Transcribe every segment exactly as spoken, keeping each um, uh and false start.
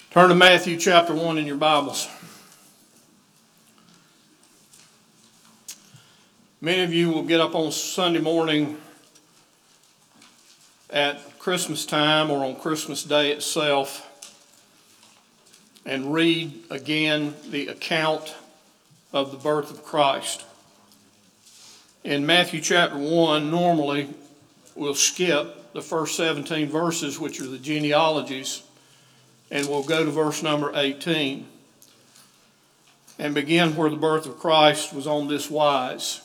Turn to Matthew chapter one in your Bibles. Many of you will get up on Sunday morning at Christmas time or on Christmas Day itself and read again the account of the birth of Christ. In Matthew chapter one, normally we'll skip the first seventeen verses, which are the genealogies, and we'll go to verse number eighteen and begin where the birth of Christ was on this wise.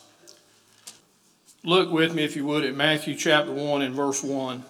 Look with me, if you would, at Matthew chapter one and verse one.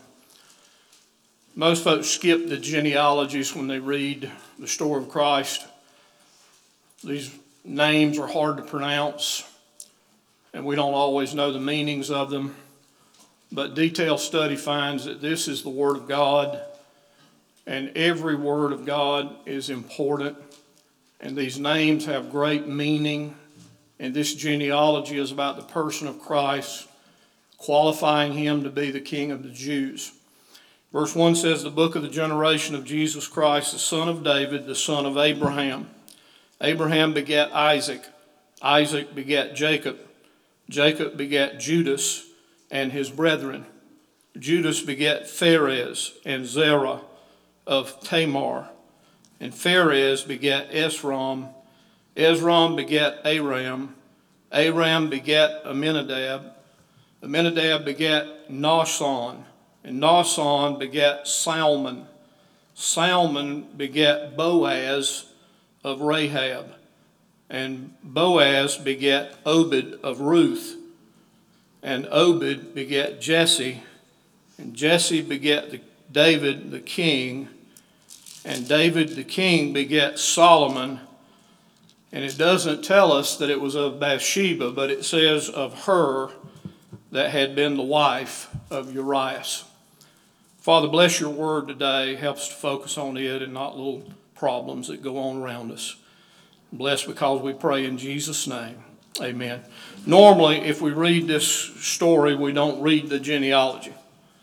Most folks skip the genealogies when they read the story of Christ. These names are hard to pronounce, and we don't always know the meanings of them. But detailed study finds that this is the Word of God, and every word of God is important, and these names have great meaning, and this genealogy is about the person of Christ, qualifying him to be the King of the Jews. Verse one says, the book of the generation of Jesus Christ, the son of David, the son of Abraham. Abraham begat Isaac. Isaac begat Jacob. Jacob begat Judas and his brethren. Judas begat Phares and Zerah of Tamar. And Phares begat Esrom. Esrom begat Aram. Aram begat Aminadab. Aminadab begat Nahshon. And Nahshon begat Salmon. Salmon begat Boaz of Rahab. And Boaz begat Obed of Ruth. And Obed begat Jesse. And Jesse begat the, David the king. And David the king begat Solomon. And it doesn't tell us that it was of Bathsheba, but it says of her that had been the wife of Urias. Father, bless your word today. Help us to focus on it and not little problems that go on around us. Bless because we pray in Jesus' name. Amen. Normally, if we read this story, we don't read the genealogy.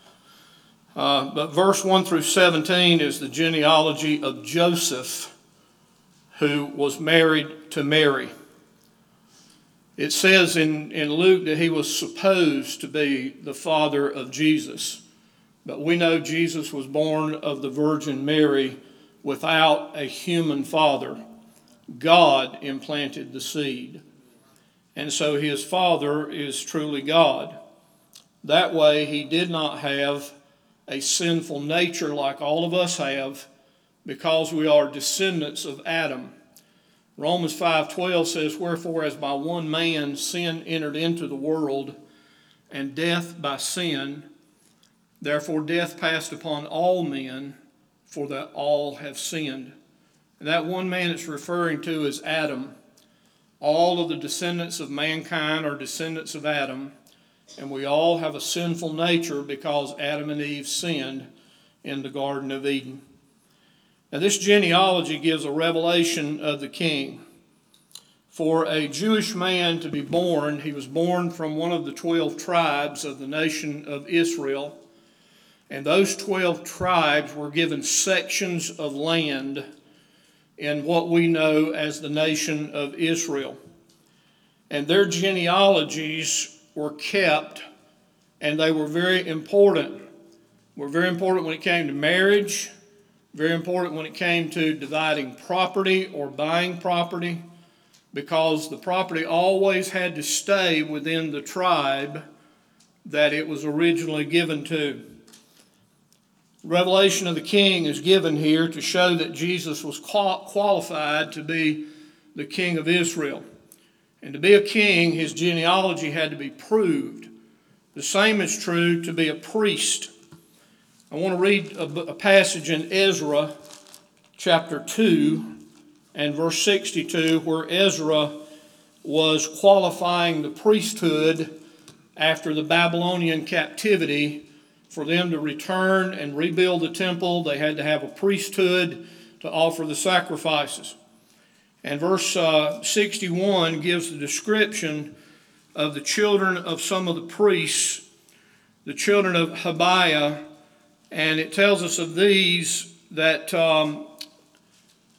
Uh, but verse one through seventeen is the genealogy of Joseph, who was married to Mary. It says in, in Luke that he was supposed to be the father of Jesus. But we know Jesus was born of the Virgin Mary without a human father. God implanted the seed. And so his father is truly God. That way he did not have a sinful nature like all of us have, because we are descendants of Adam. Romans five twelve says, wherefore as by one man sin entered into the world, and death by sin, therefore death passed upon all men, for that all have sinned. And that one man it's referring to is Adam. All of the descendants of mankind are descendants of Adam, and we all have a sinful nature because Adam and Eve sinned in the Garden of Eden. Now this genealogy gives a revelation of the king. For a Jewish man to be born, he was born from one of the twelve tribes of the nation of Israel. And those twelve tribes were given sections of land in what we know as the nation of Israel. And their genealogies were kept, and they were very important. Were very important when it came to marriage, very important when it came to dividing property or buying property, because the property always had to stay within the tribe that it was originally given to. Revelation of the king is given here to show that Jesus was qualified to be the king of Israel. And to be a king, his genealogy had to be proved. The same is true to be a priest. I want to read a, a passage in Ezra chapter two and verse sixty-two, where Ezra was qualifying the priesthood after the Babylonian captivity. For them to return and rebuild the temple, they had to have a priesthood to offer the sacrifices. And verse uh, sixty-one gives the description of the children of some of the priests, the children of Habiah, and it tells us of these that um,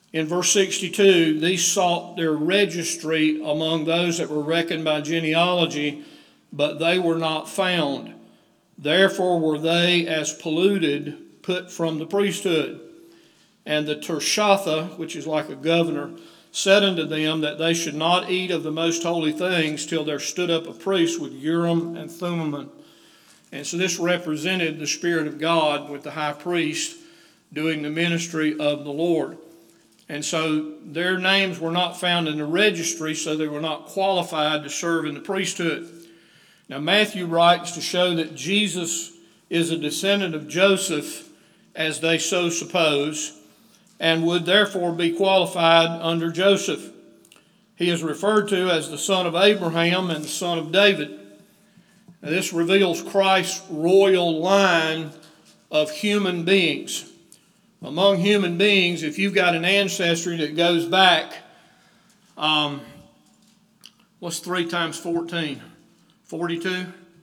In verse sixty-two, these sought their registry among those that were reckoned by genealogy, but they were not found. Therefore were they, as polluted, put from the priesthood. And the Tirshatha, which is like a governor, said unto them that they should not eat of the most holy things till there stood up a priest with Urim and Thummim. And so this represented the Spirit of God with the high priest doing the ministry of the Lord. And so their names were not found in the registry, so they were not qualified to serve in the priesthood. Now Matthew writes to show that Jesus is a descendant of Joseph, as they so suppose, and would therefore be qualified under Joseph. He is referred to as the son of Abraham and the son of David. Now this reveals Christ's royal line of human beings. Among human beings, if you've got an ancestry that goes back, um, what's three times fourteen? forty-two?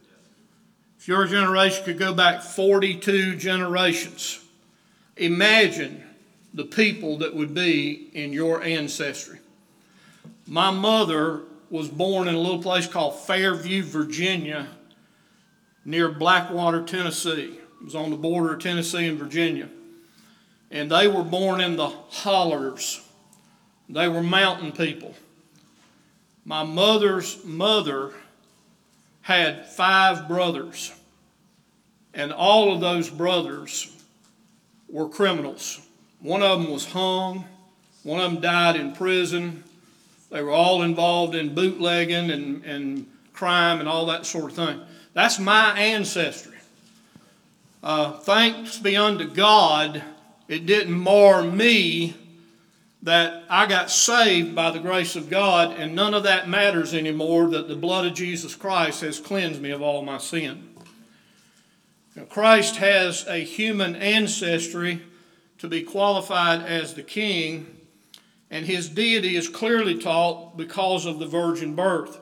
If your generation could go back forty-two generations, imagine the people that would be in your ancestry. My mother was born in a little place called Fairview, Virginia, near Blackwater, Tennessee. It was on the border of Tennessee and Virginia. And they were born in the hollers. They were mountain people. My mother's mother had five brothers, and all of those brothers were criminals. One of them was hung. One of them died in prison. They were all involved in bootlegging and, and crime and all that sort of thing. That's my ancestry. Uh, thanks be unto God, it didn't mar me that I got saved by the grace of God, and none of that matters anymore, that the blood of Jesus Christ has cleansed me of all my sin. Now, Christ has a human ancestry to be qualified as the king, and his deity is clearly taught because of the virgin birth.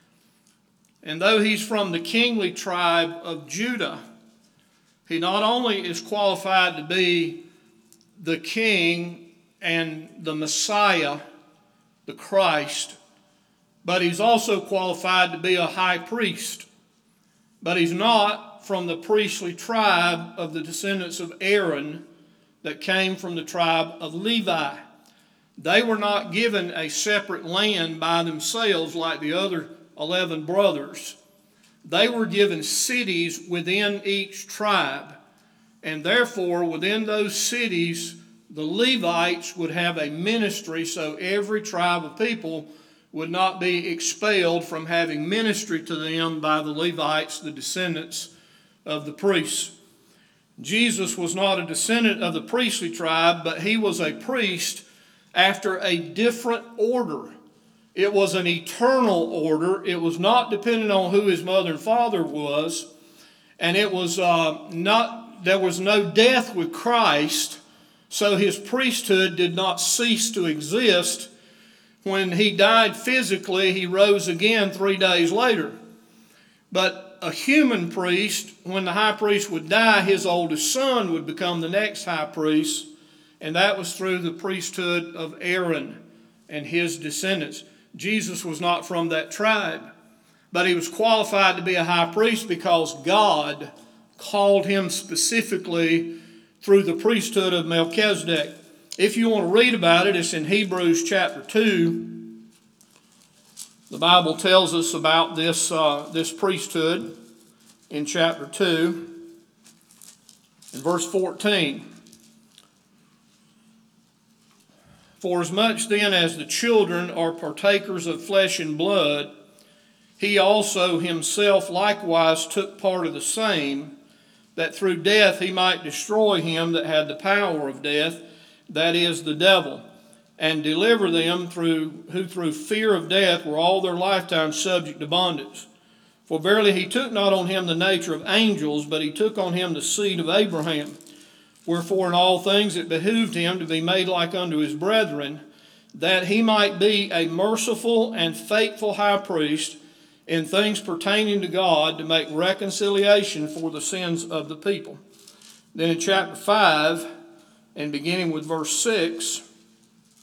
And though he's from the kingly tribe of Judah, he not only is qualified to be the king and the Messiah, the Christ, but he's also qualified to be a high priest. But he's not from the priestly tribe of the descendants of Aaron that came from the tribe of Levi. They were not given a separate land by themselves like the other eleven brothers. They were given cities within each tribe. And therefore, within those cities, the Levites would have a ministry, so every tribe of people would not be expelled from having ministry to them by the Levites, the descendants of the priests. Jesus was not a descendant of the priestly tribe, but he was a priest after a different order. It was an eternal order. It was not dependent on who his mother and father was, and it was uh, not. There was no death with Christ, so his priesthood did not cease to exist. When he died physically, he rose again three days later. But a human priest, when the high priest would die, his oldest son would become the next high priest, and that was through the priesthood of Aaron and his descendants. Jesus was not from that tribe, but he was qualified to be a high priest because God called him specifically through the priesthood of Melchizedek. If you want to read about it, it's in Hebrews chapter two. The Bible tells us about this, uh, this priesthood in chapter two. In verse fourteen. Forasmuch then as the children are partakers of flesh and blood, he also himself likewise took part of the same, that through death he might destroy him that had the power of death, that is, the devil, and deliver them through who through fear of death were all their lifetime subject to bondage. For verily he took not on him the nature of angels, but he took on him the seed of Abraham. Wherefore in all things it behooved him to be made like unto his brethren, that he might be a merciful and faithful high priest in things pertaining to God, to make reconciliation for the sins of the people. Then in chapter five, and beginning with verse six,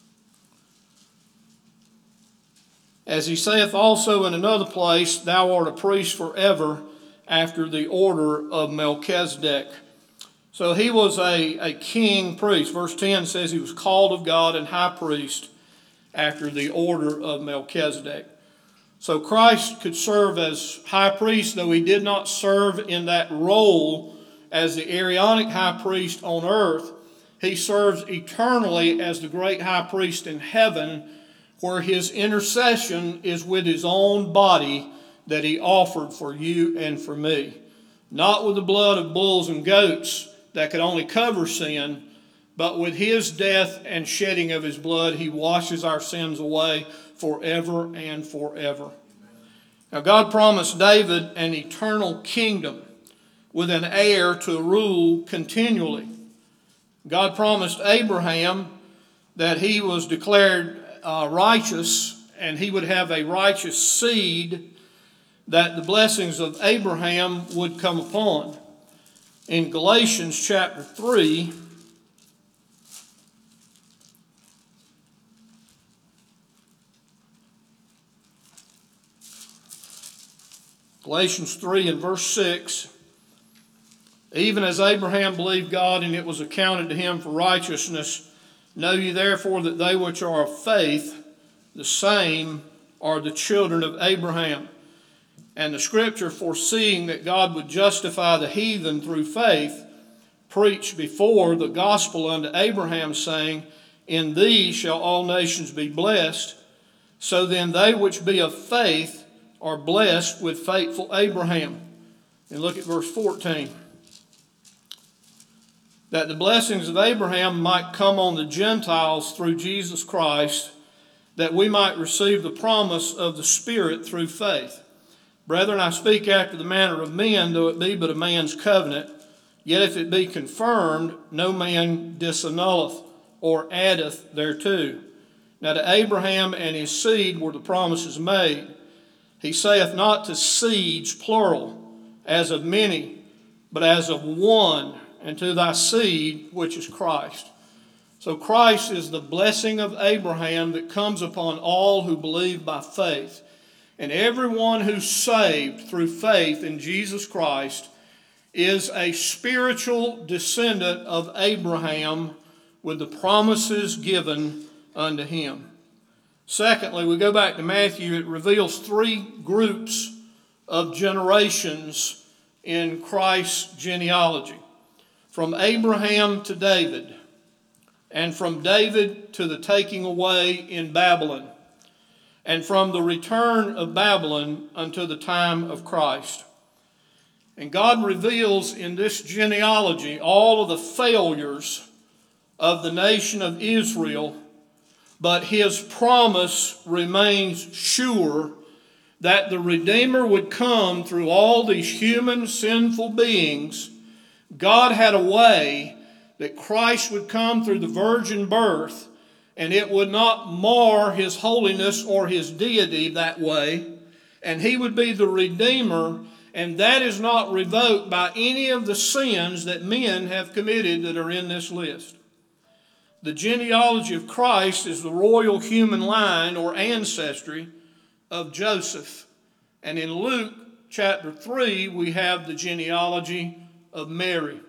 As he saith also in another place, thou art a priest forever after the order of Melchizedek. So he was a, a king priest. Verse ten says he was called of God and high priest after the order of Melchizedek. So Christ could serve as high priest, though he did not serve in that role as the Aaronic high priest on earth. He serves eternally as the great high priest in heaven, where his intercession is with his own body that he offered for you and for me. Not with the blood of bulls and goats that could only cover sin, but with his death and shedding of his blood, he washes our sins away forever and forever. Now, God promised David an eternal kingdom with an heir to rule continually. God promised Abraham that he was declared uh, righteous and he would have a righteous seed that the blessings of Abraham would come upon. In Galatians chapter three, Galatians three and verse six, even as Abraham believed God, and it was accounted to him for righteousness, know ye therefore that they which are of faith, the same are the children of Abraham. And the scripture, foreseeing that God would justify the heathen through faith, preached before the gospel unto Abraham, saying, in thee shall all nations be blessed. So then they which be of faith are blessed with faithful Abraham. And look at verse fourteen. That the blessings of Abraham might come on the Gentiles through Jesus Christ, that we might receive the promise of the Spirit through faith. Brethren, I speak after the manner of men, though it be but a man's covenant. Yet if it be confirmed, no man disannulleth or addeth thereto. Now to Abraham and his seed were the promises made. He saith not to seeds, plural, as of many, but as of one, and to thy seed, which is Christ. So Christ is the blessing of Abraham that comes upon all who believe by faith. And everyone who's saved through faith in Jesus Christ is a spiritual descendant of Abraham with the promises given unto him. Secondly, we go back to Matthew. It reveals three groups of generations in Christ's genealogy. From Abraham to David, and from David to the taking away in Babylon, and from the return of Babylon unto the time of Christ. And God reveals in this genealogy all of the failures of the nation of Israel, but his promise remains sure that the Redeemer would come through all these human sinful beings. God had a way that Christ would come through the virgin birth, and it would not mar his holiness or his deity that way, and he would be the Redeemer, and that is not revoked by any of the sins that men have committed that are in this list. The genealogy of Christ is the royal human line or ancestry of Joseph. And in Luke chapter three, we have the genealogy of Mary.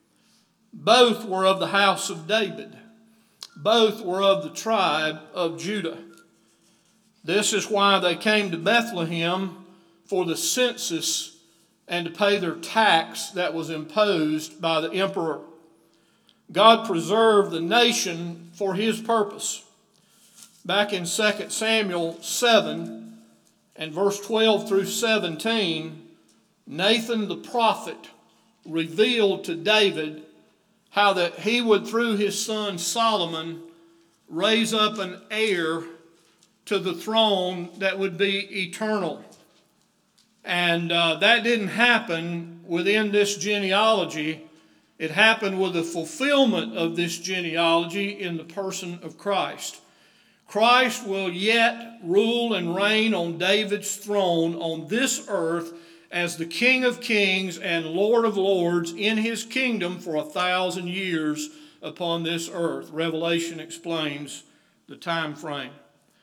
Both were of the house of David. Both were of the tribe of Judah. This is why they came to Bethlehem for the census and to pay their tax that was imposed by the emperor. God preserved the nation for his purpose. Back in Second Samuel seven and verse twelve through seventeen, Nathan the prophet revealed to David how that he would, through his son Solomon, raise up an heir to the throne that would be eternal. And uh, that didn't happen within this genealogy. It happened with the fulfillment of this genealogy in the person of Christ. Christ will yet rule and reign on David's throne on this earth as the King of Kings and Lord of Lords in his kingdom for a thousand years upon this earth. Revelation explains the time frame.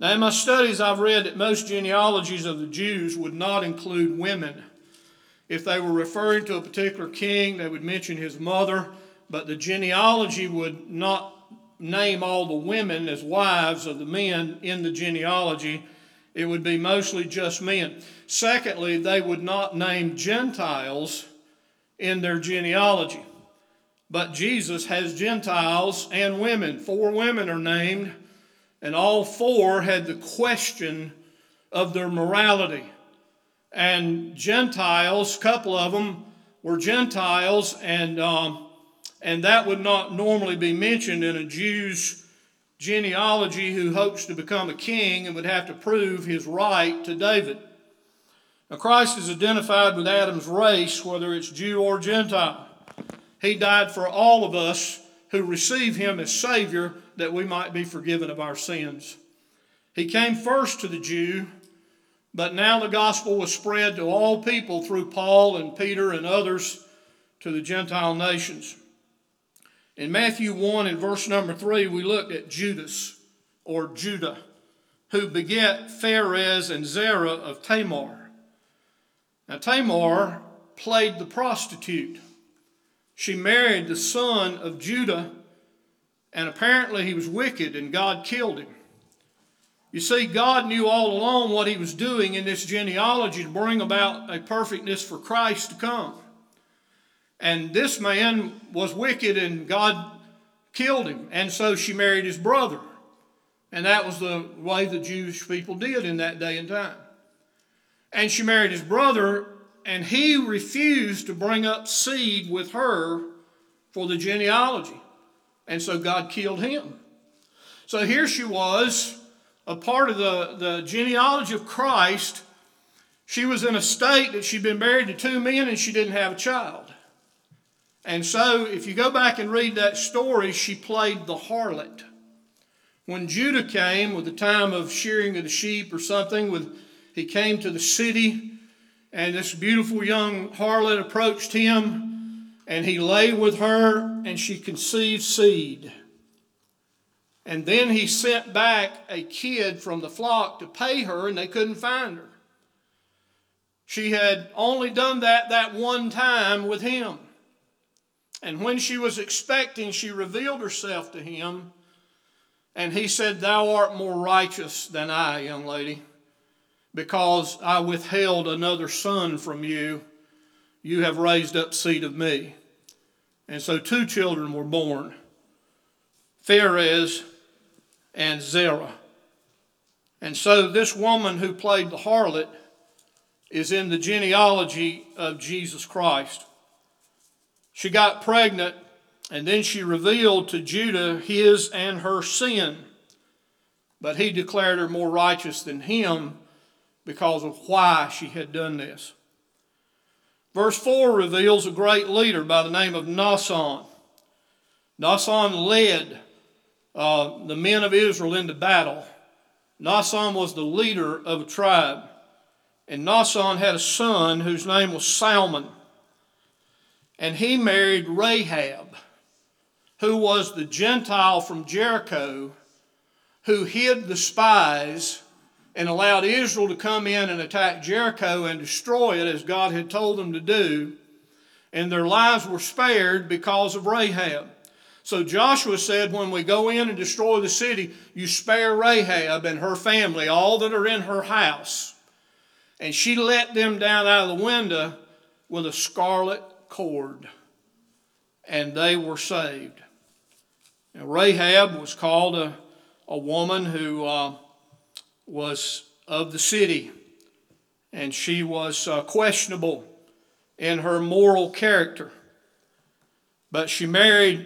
Now, in my studies, I've read that most genealogies of the Jews would not include women. If they were referring to a particular king, they would mention his mother, but the genealogy would not name all the women as wives of the men in the genealogy. It would be mostly just men. Secondly, they would not name Gentiles in their genealogy. But Jesus has Gentiles and women. Four women are named, and all four had the question of their morality. And Gentiles, a couple of them were Gentiles, and um, and that would not normally be mentioned in a Jew's genealogy who hopes to become a king and would have to prove his right to David. Now, Christ is identified with Adam's race, whether it's Jew or Gentile. He died for all of us who receive him as Savior, that we might be forgiven of our sins. He came first to the Jew, but now the gospel was spread to all people through Paul and Peter and others to the Gentile nations. In Matthew one and verse number three, we looked at Judas, or Judah, who begat Pharez and Zerah of Tamar. Now Tamar played the prostitute. She married the son of Judah, and apparently he was wicked and God killed him. You see, God knew all along what he was doing in this genealogy to bring about a perfectness for Christ to come. And this man was wicked and God killed him. And so she married his brother. And that was the way the Jewish people did in that day and time. And she married his brother, and he refused to bring up seed with her for the genealogy. And so God killed him. So here she was, a part of the, the genealogy of Christ. She was in a state that she'd been married to two men and she didn't have a child. And so if you go back and read that story, she played the harlot. When Judah came with the time of shearing of the sheep or something, with he came to the city, and this beautiful young harlot approached him, and he lay with her, and she conceived seed. And then he sent back a kid from the flock to pay her, and they couldn't find her. She had only done that that one time with him. And when she was expecting, she revealed herself to him, and he said, "Thou art more righteous than I, young lady, because I withheld another son from you. You have raised up seed of me." And so two children were born, Pharez and Zerah. And so this woman who played the harlot is in the genealogy of Jesus Christ. She got pregnant, and then she revealed to Judah his and her sin. But he declared her more righteous than him because of why she had done this. Verse four reveals a great leader by the name of Naasson. Naasson led uh, the men of Israel into battle. Naasson was the leader of a tribe. And Naasson had a son whose name was Salmon. And he married Rahab, who was the Gentile from Jericho, who hid the spies and allowed Israel to come in and attack Jericho and destroy it as God had told them to do. And their lives were spared because of Rahab. So Joshua said, when we go in and destroy the city, you spare Rahab and her family, all that are in her house. And she let them down out of the window with a scarlet cord, and they were saved. Now, Rahab was called a, a woman who uh, was of the city, and she was uh, questionable in her moral character. But she married,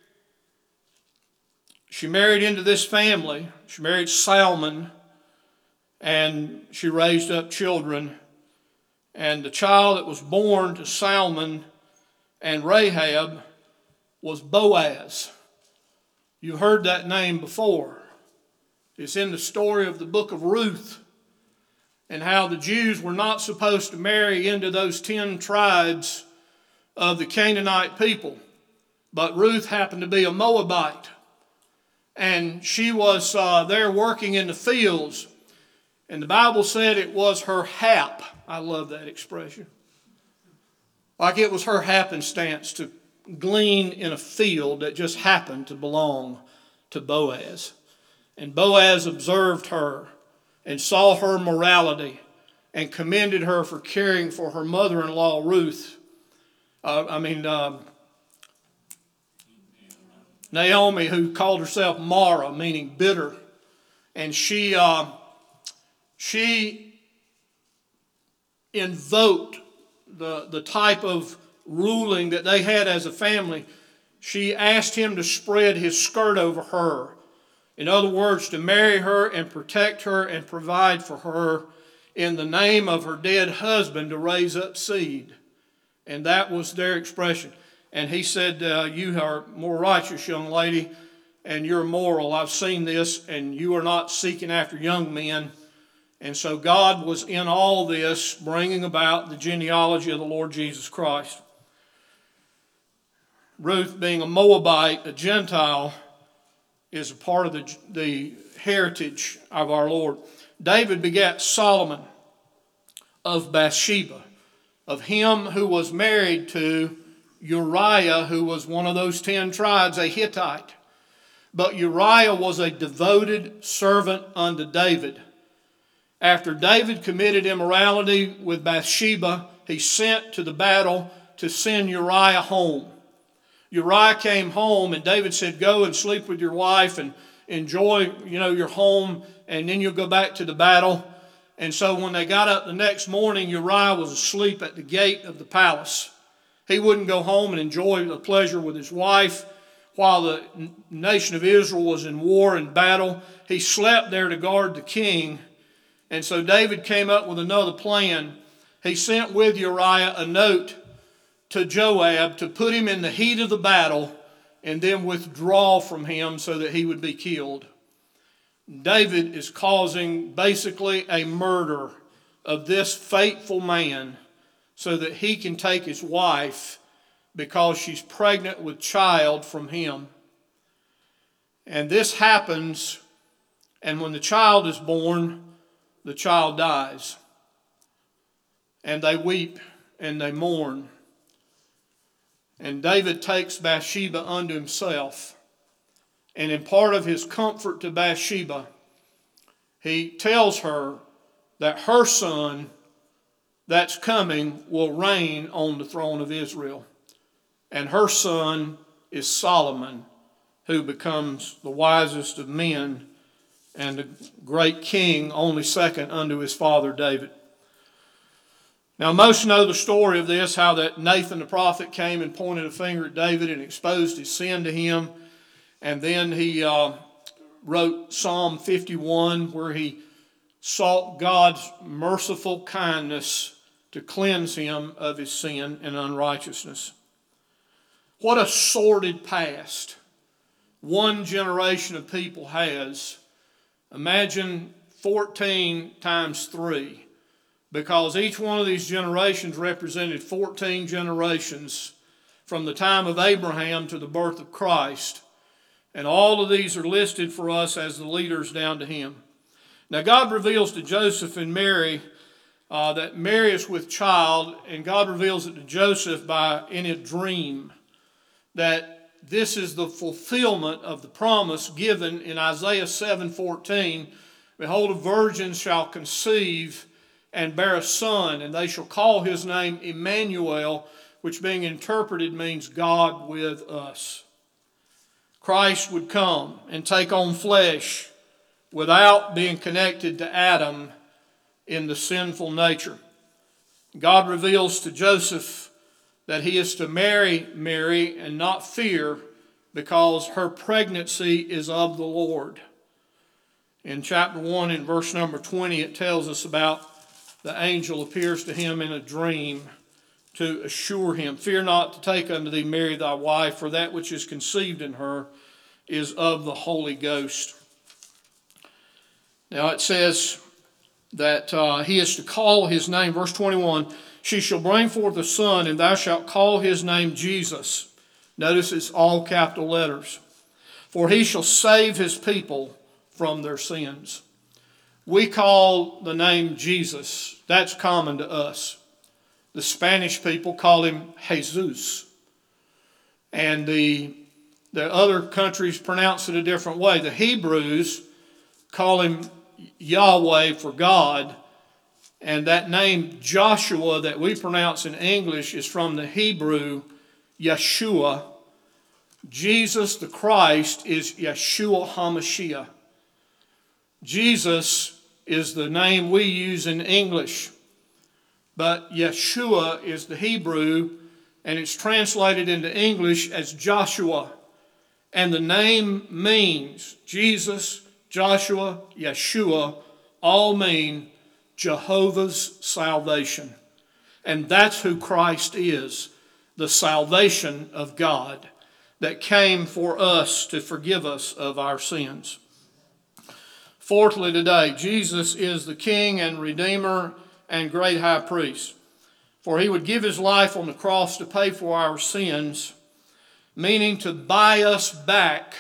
she married into this family. She married Salmon, and she raised up children. And the child that was born to Salmon and Rahab was Boaz. You heard that name before. It's in the story of the book of Ruth, and how the Jews were not supposed to marry into those ten tribes of the Canaanite people. But Ruth happened to be a Moabite. and she was uh, there working in the fields. And the Bible said it was her hap. I love that expression. Like it was her happenstance to glean in a field that just happened to belong to Boaz. And Boaz observed her and saw her morality and commended her for caring for her mother-in-law, Ruth. Uh, I mean, uh, Naomi, who called herself Mara, meaning bitter. And she, uh, she invoked the, the type of ruling that they had as a family. She asked him to spread his skirt over her. In other words, to marry her and protect her and provide for her in the name of her dead husband to raise up seed. And that was their expression. And he said, uh, you are more righteous, young lady, and you're moral. I've seen this, and you are not seeking after young men. And so God was in all this, bringing about the genealogy of the Lord Jesus Christ. Ruth, being a Moabite, a Gentile, is a part of the, the heritage of our Lord. David begat Solomon of Bathsheba, of him who was married to Uriah, who was one of those ten tribes, a Hittite. But Uriah was a devoted servant unto David. After David committed immorality with Bathsheba, he sent to the battle to send Uriah home. Uriah came home, and David said, go and sleep with your wife and enjoy, you know, your home, and then you'll go back to the battle. And so when they got up the next morning, Uriah was asleep at the gate of the palace. He wouldn't go home and enjoy the pleasure with his wife while the nation of Israel was in war and battle. He slept there to guard the king. And so David came up with another plan. He sent with Uriah a note to Joab to put him in the heat of the battle and then withdraw from him so that he would be killed. David is causing basically a murder of this faithful man so that he can take his wife because she's pregnant with child from him. And this happens, and when the child is born, the child dies. And they weep and they mourn. And David takes Bathsheba unto himself. And in part of his comfort to Bathsheba, he tells her that her son that's coming will reign on the throne of Israel. And her son is Solomon, who becomes the wisest of men and a great king, only second unto his father David. Now, most know the story of this, how that Nathan the prophet came and pointed a finger at David and exposed his sin to him. And then he uh, wrote Psalm fifty-one, where he sought God's merciful kindness to cleanse him of his sin and unrighteousness. What a sordid past one generation of people has. Imagine fourteen times three. Because each one of these generations represented fourteen generations from the time of Abraham to the birth of Christ. And all of these are listed for us as the leaders down to him. Now God reveals to Joseph and Mary uh, that Mary is with child, and God reveals it to Joseph by in a dream that this is the fulfillment of the promise given in Isaiah seven fourteen. Behold, a virgin shall conceive and bear a son, and they shall call his name Emmanuel, which being interpreted means God with us. Christ would come and take on flesh without being connected to Adam in the sinful nature. God reveals to Joseph that he is to marry Mary and not fear, because her pregnancy is of the Lord. In chapter one, in verse number twenty, it tells us about the angel appears to him in a dream to assure him, fear not to take unto thee Mary thy wife, for that which is conceived in her is of the Holy Ghost. Now it says that uh, he is to call his name, verse twenty-one, she shall bring forth a son, and thou shalt call his name Jesus. Notice it's all capital letters. for he shall save his people from their sins. We call the name Jesus. That's common to us. The Spanish people call him Jesus. And the, the other countries pronounce it a different way. The Hebrews call him Yahweh for God. And that name Joshua that we pronounce in English is from the Hebrew Yeshua. Jesus the Christ is Yeshua HaMashiach. Jesus is the name we use in English. But Yeshua is the Hebrew, and it's translated into English as Joshua. And the name means Jesus, Joshua, Yeshua, all mean Jehovah's salvation. And that's who Christ is, the salvation of God that came for us to forgive us of our sins. Fourthly today, Jesus is the King and Redeemer and great high priest. For he would give his life on the cross to pay for our sins, meaning to buy us back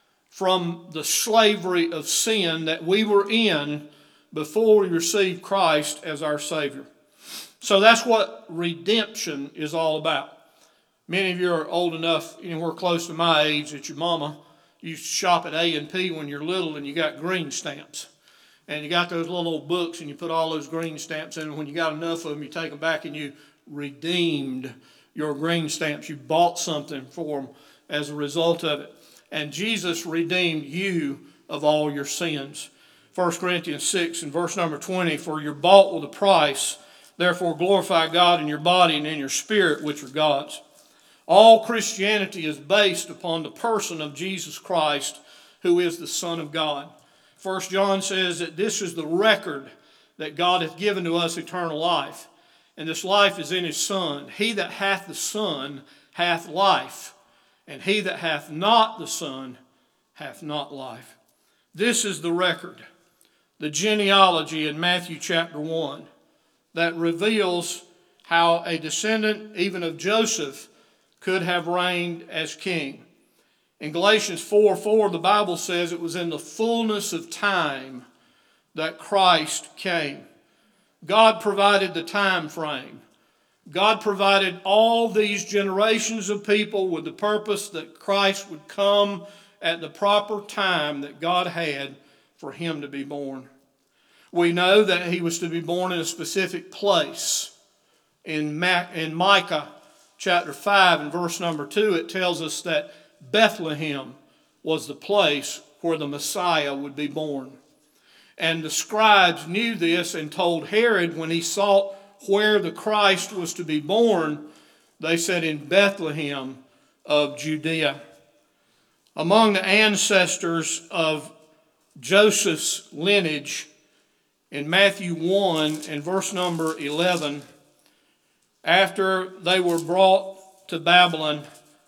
from the slavery of sin that we were in before we received Christ as our Savior. So that's what redemption is all about. Many of you are old enough, anywhere close to my age, that your mama used to shop at A and P when you're little and you got green stamps. And you got those little old books and you put all those green stamps in. And when you got enough of them, you take them back and you redeemed your green stamps. You bought something for them as a result of it. And Jesus redeemed you of all your sins. First Corinthians six and verse number twenty, for you're bought with a price, therefore glorify God in your body and in your spirit, which are God's. All Christianity is based upon the person of Jesus Christ, who is the Son of God. First John says that this is the record that God hath given to us, eternal life. And this life is in his Son. He that hath the Son hath life, and he that hath not the Son hath not life. This is the record, the genealogy in Matthew chapter one, that reveals how a descendant even of Joseph could have reigned as king. In Galatians four four, the Bible says it was in the fullness of time that Christ came. God provided the time frame. God provided all these generations of people with the purpose that Christ would come at the proper time that God had for him to be born. We know that he was to be born in a specific place. In, Ma- in Micah chapter five and verse number two, it tells us that Bethlehem was the place where the Messiah would be born. And the scribes knew this and told Herod when he sought where the Christ was to be born, they said in Bethlehem of Judea. Among the ancestors of Joseph's lineage, in Matthew one and verse number eleven, after they were brought to Babylon,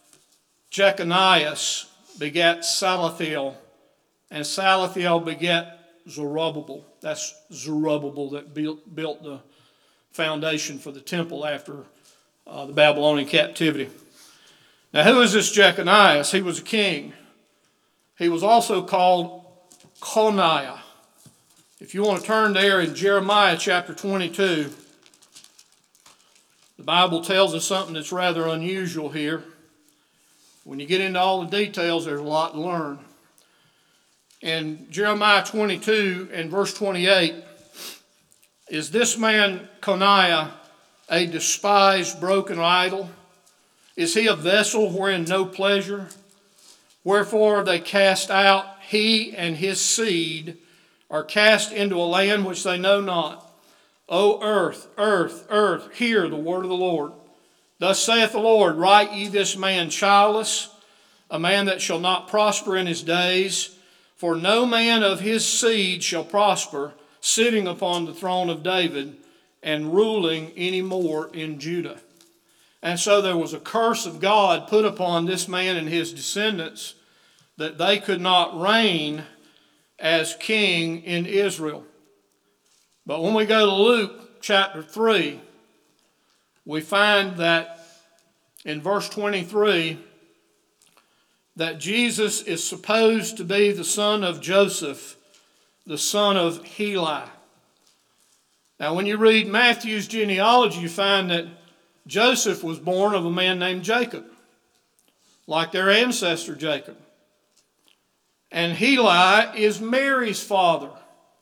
Jeconiah begat Salathiel, and Salathiel begat Zerubbabel. That's Zerubbabel that built, built the foundation for the temple after uh, the Babylonian captivity. Now, who is this Jeconiah? He was a king. He was also called Coniah. If you want to turn there in Jeremiah chapter twenty-two, the Bible tells us something that's rather unusual here. When you get into all the details, there's a lot to learn. In Jeremiah twenty-two and verse twenty-eight, is this man Coniah a despised, broken idol? Is he a vessel wherein no pleasure? Wherefore they cast out, he and his seed are cast into a land which they know not. O earth, earth, earth, hear the word of the Lord. Thus saith the Lord, write ye this man childless, a man that shall not prosper in his days, for no man of his seed shall prosper, sitting upon the throne of David and ruling any more in Judah. And so there was a curse of God put upon this man and his descendants that they could not reign as king in Israel. But when we go to Luke chapter three, we find that in verse twenty-three, that Jesus is supposed to be the son of Joseph, the son of Heli. Now, when you read Matthew's genealogy, you find that Joseph was born of a man named Jacob, like their ancestor Jacob. And Heli is Mary's father.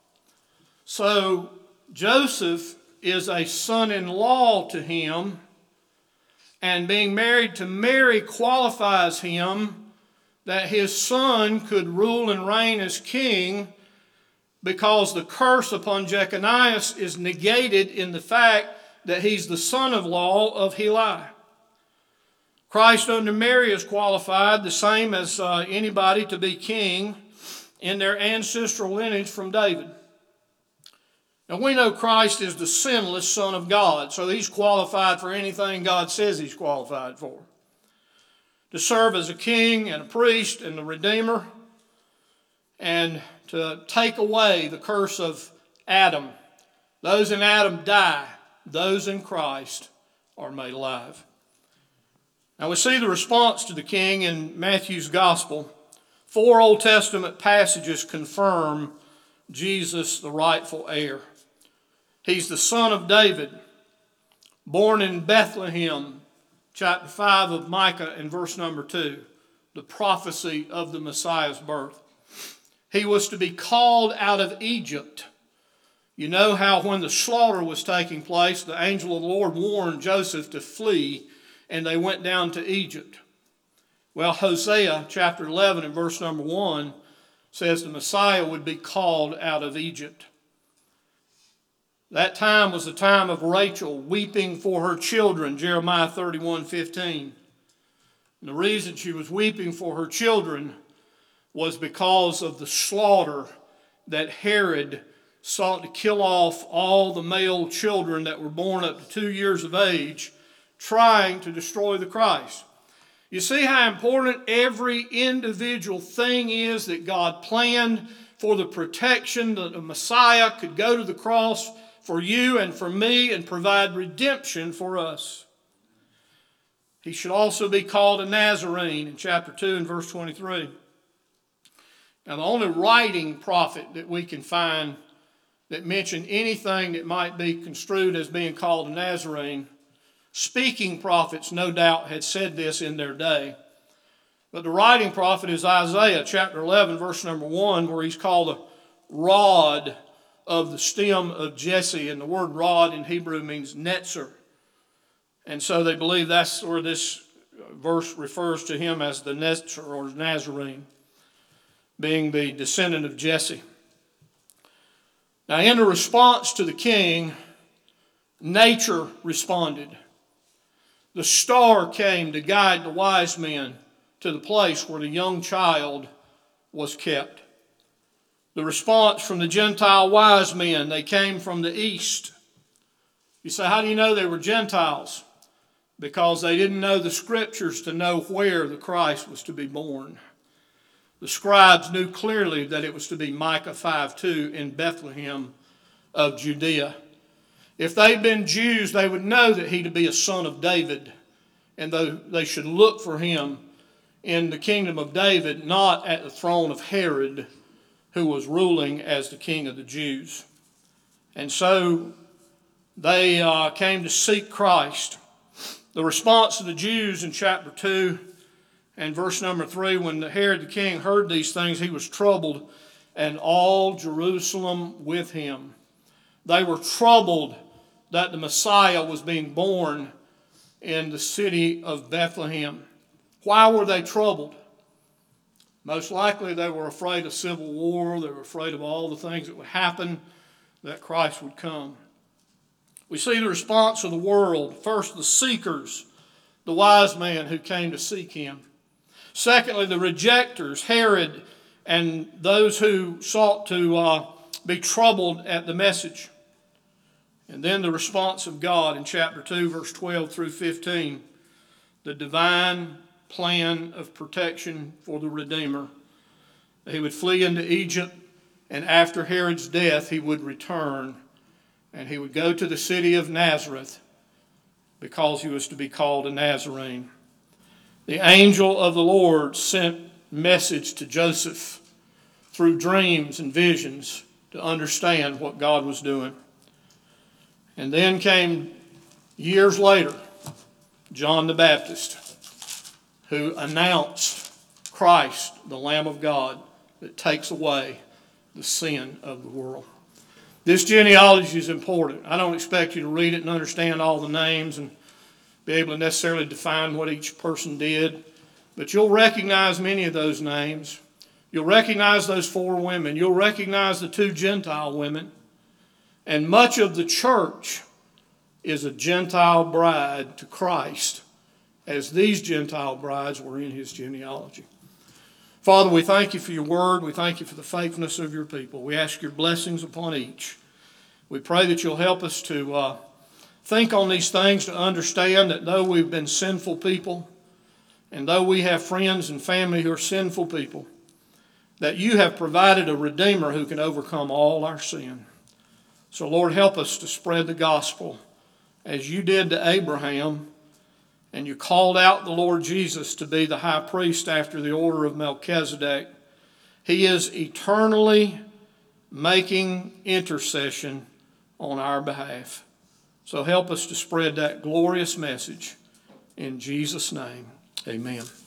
So Joseph is a son-in-law to him, and being married to Mary qualifies him that his son could rule and reign as king, because the curse upon Jeconias is negated in the fact that he's the son-in-law of Heli. Christ under Mary is qualified the same as uh, anybody to be king in their ancestral lineage from David. Now we know Christ is the sinless Son of God, so he's qualified for anything God says he's qualified for. To serve as a king and a priest and the Redeemer, and to take away the curse of Adam. Those in Adam die. Those in Christ are made alive. Now we see the response to the king in Matthew's gospel. Four Old Testament passages confirm Jesus, the rightful heir. He's the son of David, born in Bethlehem, chapter five of Micah and verse number two, the prophecy of the Messiah's birth. He was to be called out of Egypt. You know how when the slaughter was taking place, the angel of the Lord warned Joseph to flee, and they went down to Egypt. Well, Hosea chapter eleven and verse number one says the Messiah would be called out of Egypt. That time was the time of Rachel weeping for her children, Jeremiah thirty-one fifteen. And the reason she was weeping for her children was because of the slaughter that Herod sought to kill off all the male children that were born up to two years of age, trying to destroy the Christ. You see how important every individual thing is that God planned for the protection that the Messiah could go to the cross for you and for me and provide redemption for us. He should also be called a Nazarene in chapter two and verse twenty-three. Now, the only writing prophet that we can find that mentioned anything that might be construed as being called a Nazarene, speaking prophets no doubt had said this in their day. But the writing prophet is Isaiah chapter eleven, verse number one, where he's called a rod of the stem of Jesse. And the word rod in Hebrew means netzer. And so they believe that's where this verse refers to him as the netzer or Nazarene, being the descendant of Jesse. Now, in a response to the king, nature responded. The star came to guide the wise men to the place where the young child was kept. The response from the Gentile wise men, they came from the east. You say, how do you know they were Gentiles? Because they didn't know the scriptures to know where the Christ was to be born. The scribes knew clearly that it was to be Micah five two in Bethlehem of Judea. If they'd been Jews, they would know that he to be a son of David, and they should look for him in the kingdom of David, not at the throne of Herod, who was ruling as the king of the Jews. And so they uh, came to seek Christ. The response of the Jews in chapter two and verse number three, when Herod the king heard these things, he was troubled, and all Jerusalem with him. They were troubled that the Messiah was being born in the city of Bethlehem. Why were they troubled? Most likely they were afraid of civil war. They were afraid of all the things that would happen, that Christ would come. We see the response of the world. First, the seekers, the wise man who came to seek him. Secondly, the rejectors, Herod, and those who sought to uh, be troubled at the message. And then the response of God in chapter two, verse twelve through fifteen. The divine plan of protection for the Redeemer. He would flee into Egypt, and after Herod's death, he would return, and he would go to the city of Nazareth because he was to be called a Nazarene. The angel of the Lord sent message to Joseph through dreams and visions to understand what God was doing. And then came, years later, John the Baptist, who announced Christ, the Lamb of God, that takes away the sin of the world. This genealogy is important. I don't expect you to read it and understand all the names and be able to necessarily define what each person did, but you'll recognize many of those names. You'll recognize those four women. You'll recognize the two Gentile women. And much of the church is a Gentile bride to Christ, as these Gentile brides were in his genealogy. Father, we thank you for your word. We thank you for the faithfulness of your people. We ask your blessings upon each. We pray that you'll help us to uh, think on these things, to understand that though we've been sinful people, and though we have friends and family who are sinful people, that you have provided a Redeemer who can overcome all our sin. So, Lord, help us to spread the gospel as you did to Abraham, and you called out the Lord Jesus to be the high priest after the order of Melchizedek. He is eternally making intercession on our behalf. So help us to spread that glorious message. In Jesus' name, amen.